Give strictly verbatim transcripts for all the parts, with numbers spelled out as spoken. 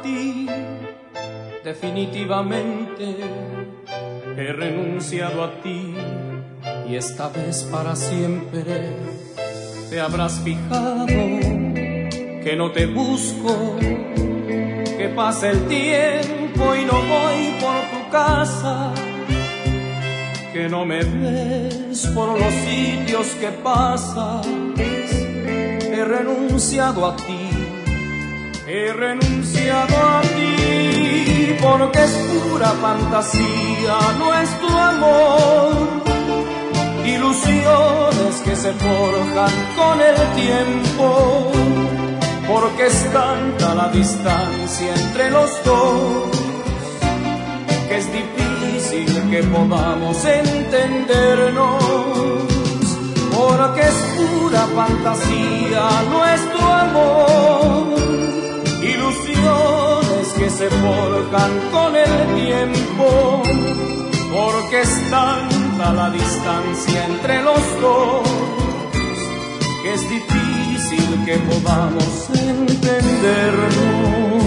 ti, definitivamente he renunciado a ti, y esta vez para siempre. Te habrás fijado que no te busco, que pasa el tiempo y no voy por tu casa, que no me ves por los sitios que pasas. He renunciado a ti, he renunciado a ti, porque es pura fantasía nuestro amor, ilusiones que se forjan con el tiempo, porque es tanta la distancia entre los dos, que es difícil que podamos entendernos, porque es pura fantasía nuestro amor, ilusiones que se forjan con el tiempo, porque es tanta la distancia entre los dos, que es difícil que podamos entendernos.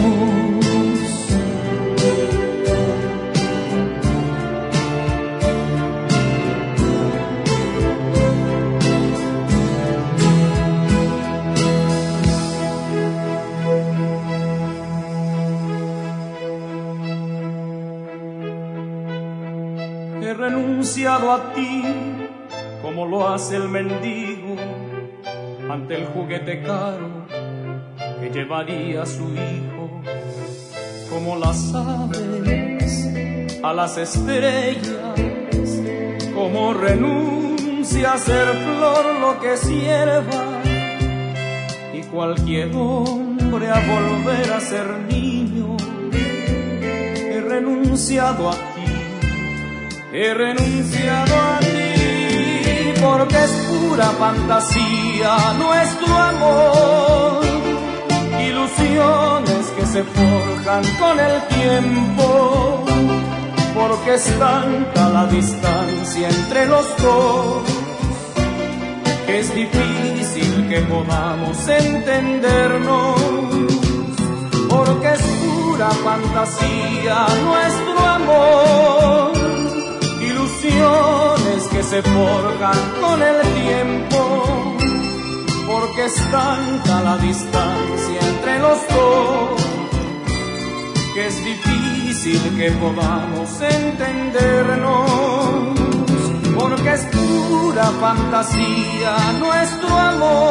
He renunciado a ti como lo hace el mendigo ante el juguete caro que llevaría su hijo, como las aves a las estrellas, como renuncia a ser flor lo que es hierba, y cualquier hombre a volver a ser niño. He renunciado a ti, he renunciado a ti, porque es pura fantasía nuestro amor, ilusiones que se forjan con el tiempo, porque es tanta la distancia entre los dos, que es difícil que podamos entendernos, porque es pura fantasía nuestro amor, ilusiones que se forjan con el tiempo, porque es tanta la distancia entre los dos, que es difícil que podamos entendernos, porque es pura fantasía nuestro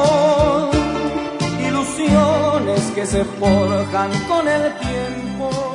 amor, ilusiones que se forjan con el tiempo.